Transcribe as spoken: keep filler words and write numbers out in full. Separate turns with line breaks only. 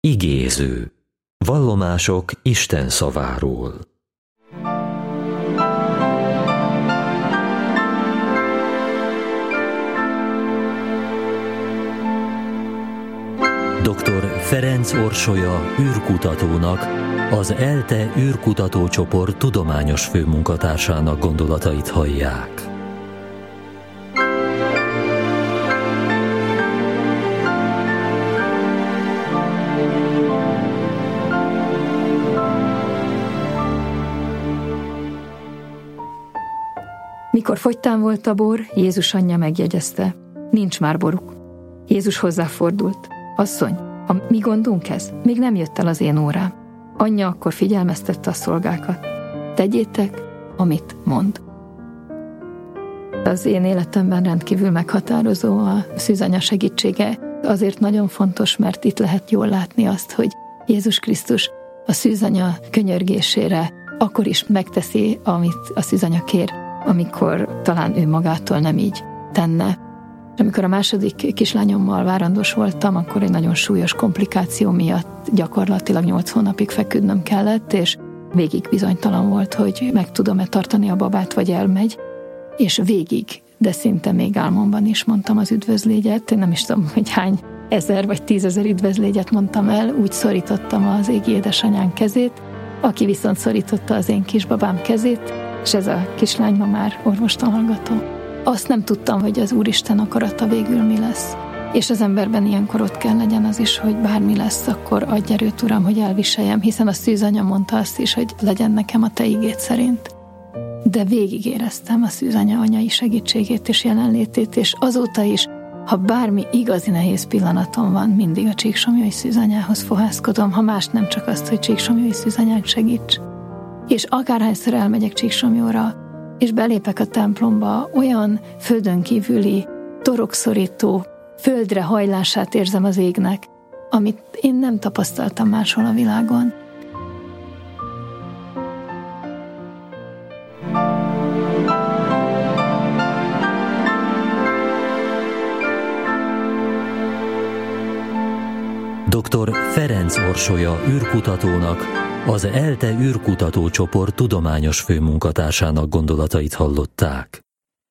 Igéző. Vallomások Isten szaváról. doktor Ferenc Orsolya űrkutatónak, az ELTE űrkutatócsoport tudományos főmunkatársának gondolatait hallják.
Mikor fogytán volt a bor, Jézus anyja megjegyezte: nincs már boruk. Jézus hozzáfordult: asszony, a mi gondunk ez? Még nem jött el az én órám. Anyja akkor figyelmeztette a szolgákat: tegyétek, amit mond. Az én életemben rendkívül meghatározó a szűzanya segítsége. Azért nagyon fontos, mert itt lehet jól látni azt, hogy Jézus Krisztus a szűzanya könyörgésére akkor is megteszi, amit a szűzanya kér, amikor talán ő magától nem így tenne. Amikor a második kislányommal várandós voltam, akkor egy nagyon súlyos komplikáció miatt gyakorlatilag nyolc hónapig feküdnöm kellett, és végig bizonytalan volt, hogy meg tudom-e tartani a babát, vagy elmegy. És végig, de szinte még álmomban is mondtam az üdvözlégyet. Én nem is tudom, hogy hány ezer vagy tízezer üdvözlégyet mondtam el. Úgy szorítottam az égi édesanyánk kezét, aki viszont szorította az én kisbabám kezét, és ez a kislány ma már orvostanhallgató. Azt nem tudtam, hogy az Úristen akarata végül mi lesz. És az emberben ilyenkor ott kell legyen az is, hogy bármi lesz, akkor adj erőt, Uram, hogy elviseljem, hiszen a szűzanya mondta azt is, hogy legyen nekem a te igéd szerint. De végig éreztem a szűzanya anyai segítségét és jelenlétét, és azóta is, ha bármi igazi nehéz pillanatom van, mindig a Csíksomlyói szűzanyához fohászkodom, ha más nem, csak azt, hogy Csíksomlyói szűzanyánk segíts. És akárhányszor elmegyek Csíksomlyóra, és belépek a templomba, olyan földön kívüli, torokszorító, földre hajlását érzem az égnek, amit én nem tapasztaltam máshol a világon.
doktor Ferenc Orsolya űrkutatónak, az ELTE űrkutatócsoport tudományos főmunkatársának gondolatait hallották.